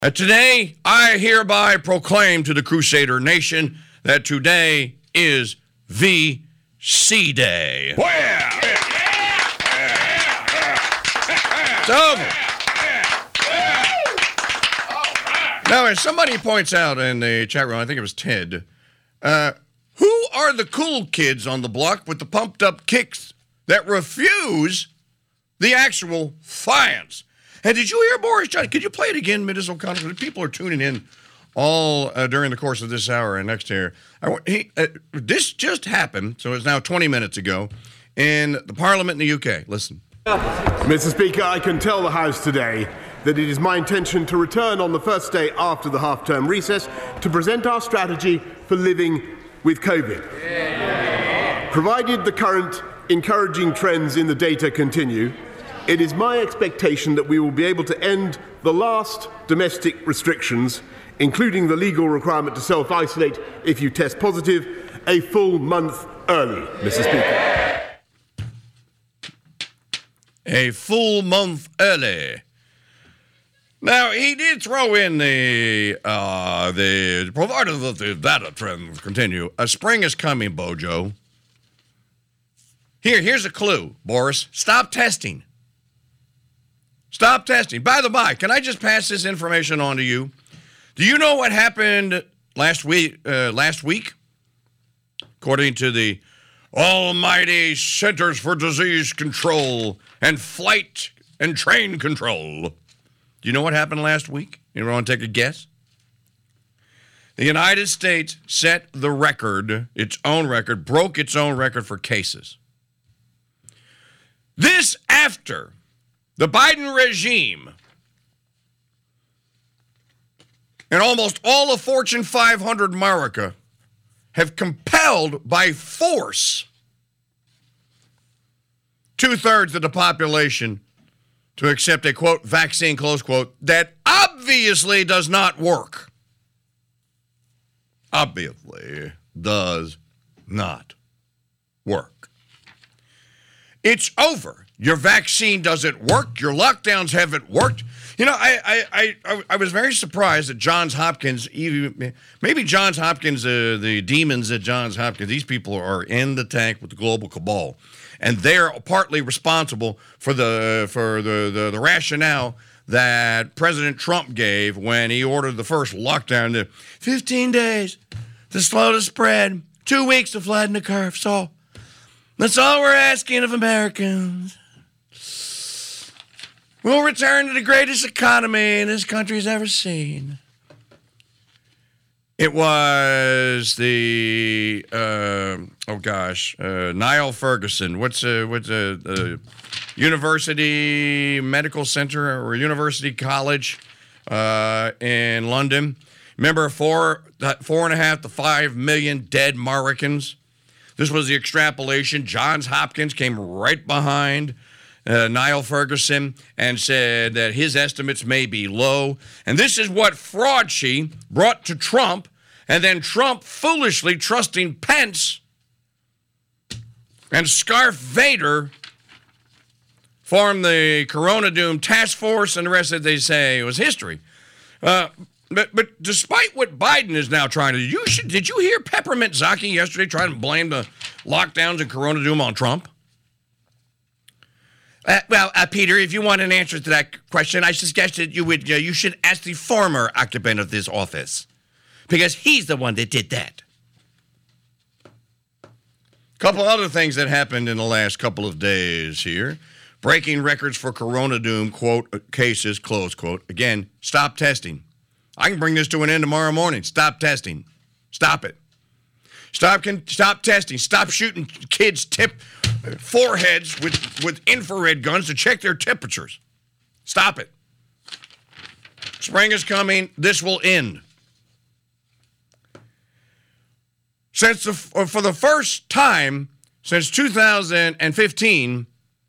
Today, I hereby proclaim to the Crusader Nation that today is VC Day. It's over. Now, as somebody points out in the chat room, I think it was Ted, who are the cool kids on the block with the pumped-up kicks that refuse the actual science? And did you hear Boris Johnson? Could you play it again, Ms. O'Connor? People are tuning in all during the course of this hour and next year. This just happened, so it's now 20 minutes ago, in the Parliament in the UK. Listen. Mr. Speaker, I can tell the House today that it is my intention to return on the first day after the half-term recess to present our strategy for living with COVID. Provided the current encouraging trends in the data continue, it is my expectation that we will be able to end the last domestic restrictions, including the legal requirement to self-isolate if you test positive, a full month early, Mr. Speaker. A full month early. Now, he did throw in the provided that the data trends continue. A spring is coming, Bojo. Here's a clue, Boris. Stop testing. Stop testing. By the by, can I just pass this information on to you? Do you know what happened last week? According to the almighty Centers for Disease Control and Flight and Train Control. Do you know what happened last week? You want to take a guess? The United States set the record, its own record, broke its own record for cases. This after the Biden regime and almost all of Fortune 500 America have compelled by force 2/3 of the population to accept a, quote, vaccine, close quote, that obviously does not work. Obviously does not work. It's over. Your vaccine doesn't work. Your lockdowns haven't worked. You know, I was very surprised that Johns Hopkins, maybe Johns Hopkins, the demons at Johns Hopkins, these people are in the tank with the global cabal. And they're partly responsible for the rationale that President Trump gave when he ordered the first lockdown to 15 days to slow the spread, 2 weeks to flatten the curve. So that's all we're asking of Americans. We'll return to the greatest economy this country's ever seen. It was the Niall Ferguson. What's University Medical Center or University College in London? Remember 4.5 to 5 million dead Americans. This was the extrapolation. Johns Hopkins came right behind Niall Ferguson and said that his estimates may be low. And this is what Fraudchi brought to Trump, and then Trump foolishly trusting Pence and Scarf Vader formed the Corona Doom Task Force, and the rest of it, they say, it was history. But despite what Biden is now trying to do, did you hear Peppermint Zaki yesterday trying to blame the lockdowns and Corona Doom on Trump? Peter, if you want an answer to that question, I suggested you should ask the former occupant of this office, because he's the one that did that. A couple other things that happened in the last couple of days here. Breaking records for Corona Doom, quote, cases, close quote. Again, stop testing. I can bring this to an end tomorrow morning. Stop testing. Stop it. Stop testing. Stop shooting kids' foreheads with infrared guns to check their temperatures. Stop it. Spring is coming. This will end. For the first time since 2015,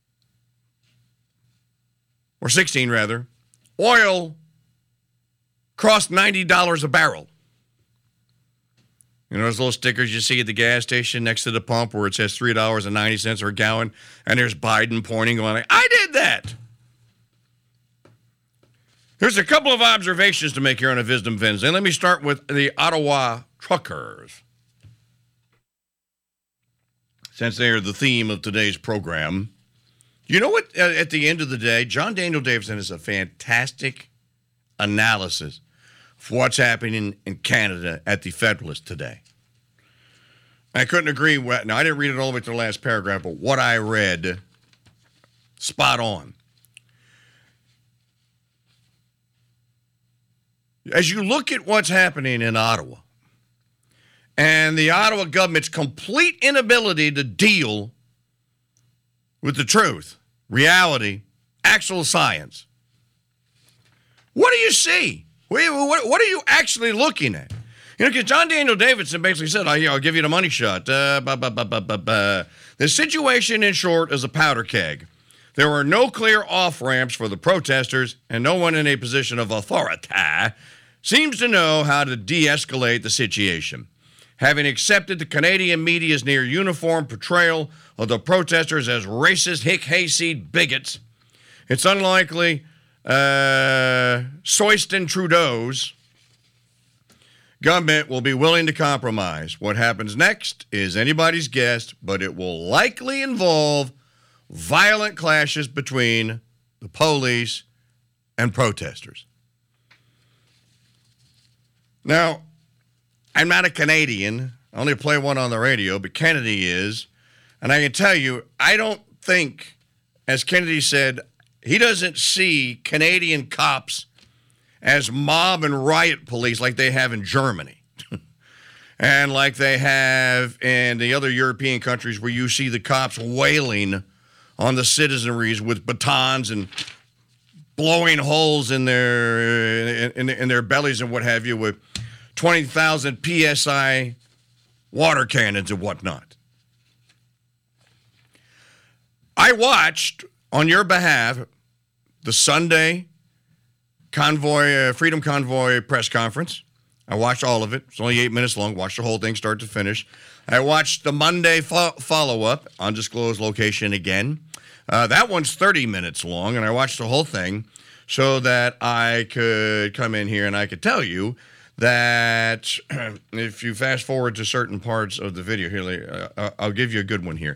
or 16 rather, oil crossed $90 a barrel. You know those little stickers you see at the gas station next to the pump where it says $3.90 a gallon, and there's Biden pointing going, I did that. There's a couple of observations to make here on a Wisdom Wednesday. Let me start with the Ottawa truckers, since they are the theme of today's program. You know what? At the end of the day, John Daniel Davidson is a fantastic analysis of what's happening in Canada at the Federalist today. I couldn't agree with, now I didn't read it all the way to the last paragraph, but what I read, spot on. As you look at what's happening in Ottawa and the Ottawa government's complete inability to deal with the truth, reality, actual science, what do you see? What are you actually looking at? You know, because John Daniel Davidson basically said, I'll give you the money shot. The situation, in short, is a powder keg. There were no clear off-ramps for the protesters, and no one in a position of authority seems to know how to de-escalate the situation. Having accepted the Canadian media's near-uniform portrayal of the protesters as racist, hick-hayseed bigots, it's unlikely Soyston Trudeau's government will be willing to compromise. What happens next is anybody's guess, but it will likely involve violent clashes between the police and protesters. Now, I'm not a Canadian. I only play one on the radio, but Kennedy is. And I can tell you, I don't think, as Kennedy said, he doesn't see Canadian cops as mob and riot police like they have in Germany and like they have in the other European countries where you see the cops wailing on the citizenries with batons and blowing holes in their bellies and what have you with 20,000 PSI water cannons and whatnot. I watched, on your behalf, the Sunday Freedom Convoy press conference. I watched all of it. It's only 8 minutes long. Watched the whole thing start to finish. I watched the Monday follow-up, undisclosed location again. That one's 30 minutes long, and I watched the whole thing so that I could come in here and I could tell you that if you fast forward to certain parts of the video here, I'll give you a good one here.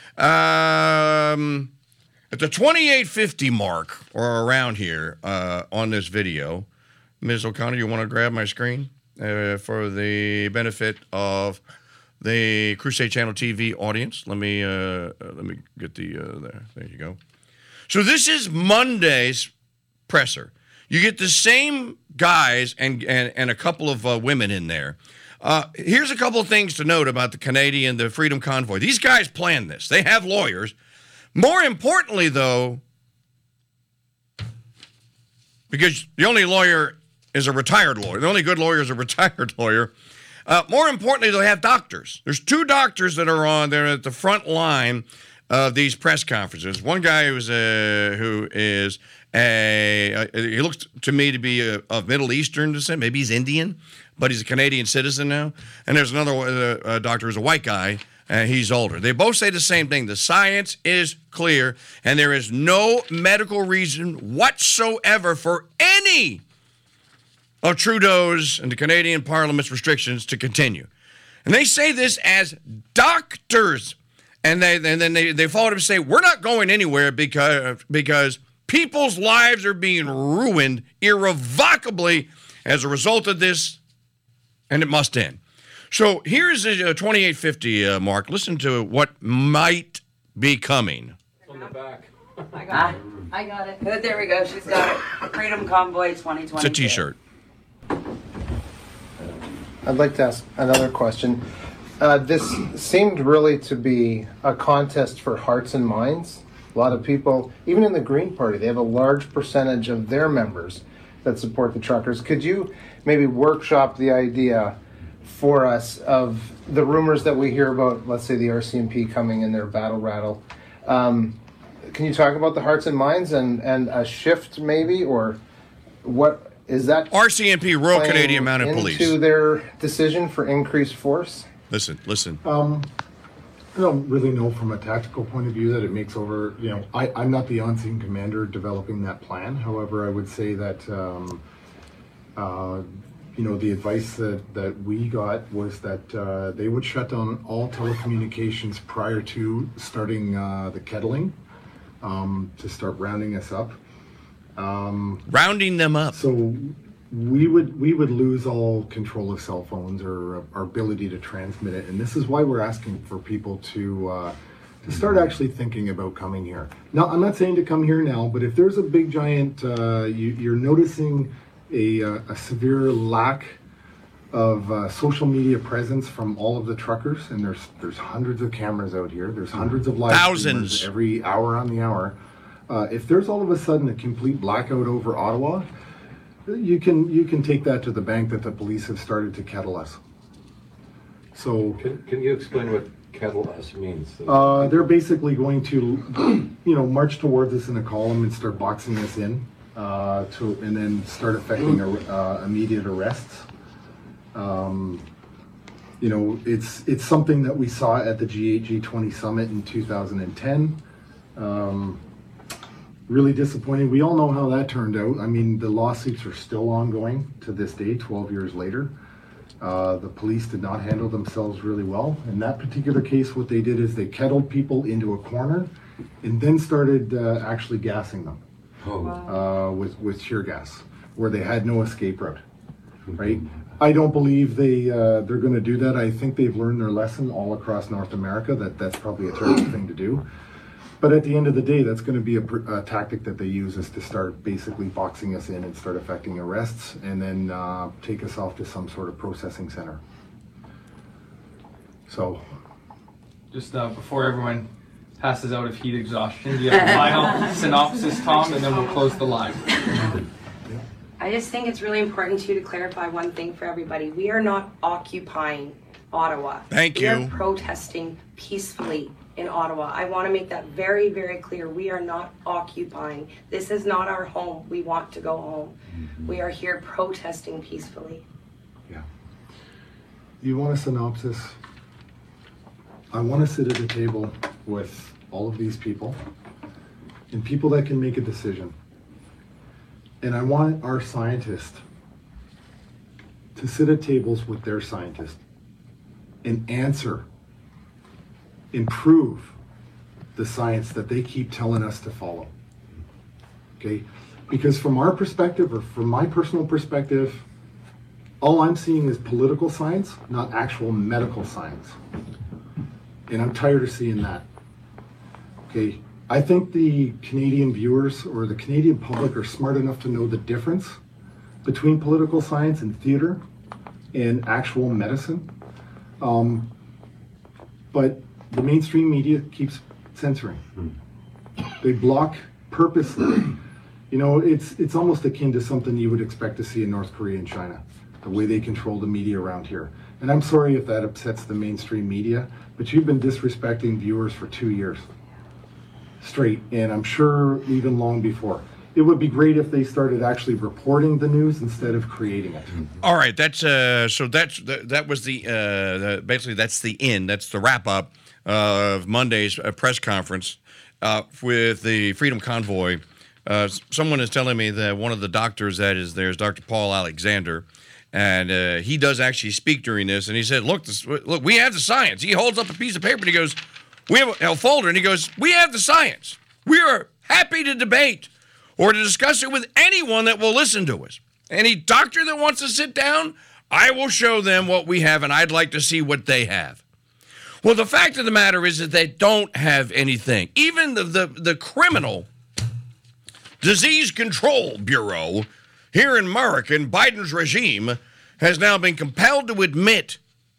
At the 2850 mark or around here on this video, Ms. O'Connor, you want to grab my screen for the benefit of the Crusade Channel TV audience? Let me get there. There you go. So this is Monday's presser. You get the same guys and a couple of women in there. Here's a couple of things to note about the Freedom Convoy. These guys planned this. They have lawyers. More importantly, though, because the only lawyer is a retired lawyer. The only good lawyer is a retired lawyer. More importantly, they have doctors. There's two doctors that are on there at the front line of these press conferences. One guy who is he looks to me to be of Middle Eastern descent. Maybe he's Indian, but he's a Canadian citizen now. And there's another doctor who's a white guy. He's older. They both say the same thing. The science is clear, and there is no medical reason whatsoever for any of Trudeau's and the Canadian Parliament's restrictions to continue. And they say this as doctors. And then they follow up and say, we're not going anywhere because people's lives are being ruined irrevocably as a result of this, and it must end. So here's a 2850, Mark. Listen to what might be coming. On the back. I got it. There we go. She's got it. Freedom Convoy 2020. It's a T-shirt. I'd like to ask another question. This seemed really to be a contest for hearts and minds. A lot of people, even in the Green Party, they have a large percentage of their members that support the truckers. Could you maybe workshop the idea for us of the rumors that we hear about, let's say, the RCMP coming in their battle rattle? Can you talk about the hearts and minds and a shift maybe, or what is that? RCMP, Royal Canadian Mounted Police. Into their decision for increased force? Listen. I don't really know from a tactical point of view that it makes over, I'm not the on-scene commander developing that plan. However, I would say that, the advice that we got was that they would shut down all telecommunications prior to starting the kettling, to start rounding us up. Rounding them up. So we would lose all control of cell phones or our ability to transmit it, and this is why we're asking for people to start actually thinking about coming here. Now, I'm not saying to come here now, but if there's a big giant, you're noticing a severe lack of social media presence from all of the truckers, and there's hundreds of cameras out here. There's hundreds of live Thousands streamers every hour on the hour. If there's all of a sudden a complete blackout over Ottawa, you can take that to the bank that the police have started to kettle us. So can you explain what kettle us means? They're basically going to, march towards us in a column and start boxing us in, and then start effecting immediate arrests. It's something that we saw at the G8 G20 summit in 2010. Really disappointing. We all know how that turned out. I mean, the lawsuits are still ongoing to this day, 12 years later. The police did not handle themselves really well. In that particular case, what they did is they kettled people into a corner and then started actually gassing them with tear gas, where they had no escape route, right? I don't believe they're going to do that. I think they've learned their lesson all across North America that that's probably a terrible thing to do. But at the end of the day, that's going to be a tactic that they use, is to start basically boxing us in and start effecting arrests, and then take us off to some sort of processing center. So, just before everyone passes out of heat exhaustion, do you have a final synopsis, Tom, and then we'll close the line. I just think it's really important to clarify one thing for everybody. We are not occupying Ottawa. Thank we you. are protesting peacefully in Ottawa. I want to make that very, very clear. We are not occupying. This is not our home. We want to go home. We are here protesting peacefully. Yeah. You want a synopsis? I want to sit at a table with all of these people and people that can make a decision. And I want our scientists to sit at tables with their scientists and improve the science that they keep telling us to follow. Okay? Because from our perspective, or from my personal perspective, all I'm seeing is political science, not actual medical science. And I'm tired of seeing that. Okay? I think the Canadian viewers or the Canadian public are smart enough to know the difference between political science and theater and actual medicine. But the mainstream media keeps censoring. They block purposely. It's almost akin to something you would expect to see in North Korea and China, the way they control the media around here. And I'm sorry if that upsets the mainstream media, but you've been disrespecting viewers for 2 years straight, and I'm sure even long before. It would be great if they started actually reporting the news instead of creating it. All right, that was basically that's the end. That's the wrap up of Monday's press conference with the Freedom Convoy. Someone is telling me that one of the doctors that is there is Dr. Paul Alexander, and he does actually speak during this. And he said, "Look, we have the science." He holds up a piece of paper and he goes, "We have a folder," and he goes, "We have the science. We are happy to debate or to discuss it with anyone that will listen to us. Any doctor that wants to sit down, I will show them what we have, and I'd like to see what they have." Well, the fact of the matter is that they don't have anything. Even the criminal Disease Control Bureau here in America, in Biden's regime, has now been compelled to admit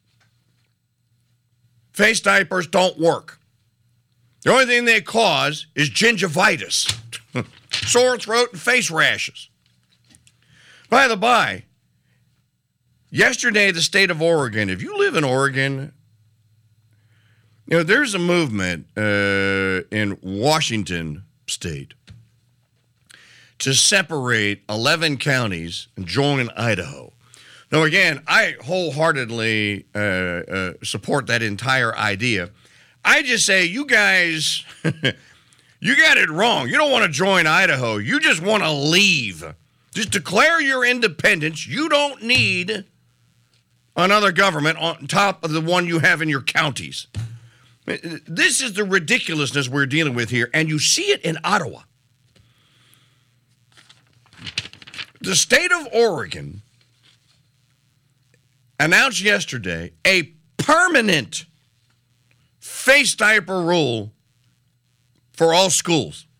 face diapers don't work. The only thing they cause is gingivitis, sore throat, and face rashes. By the by, yesterday, the state of Oregon, if you live in Oregon, there's a movement in Washington state to separate 11 counties and join Idaho. Now, again, I wholeheartedly support that entire idea. I just say, you guys, you got it wrong. You don't want to join Idaho. You just want to leave. Just declare your independence. You don't need another government on top of the one you have in your counties. This is the ridiculousness we're dealing with here, and you see it in Ottawa. The state of Oregon announced yesterday a permanent face diaper rule for all schools.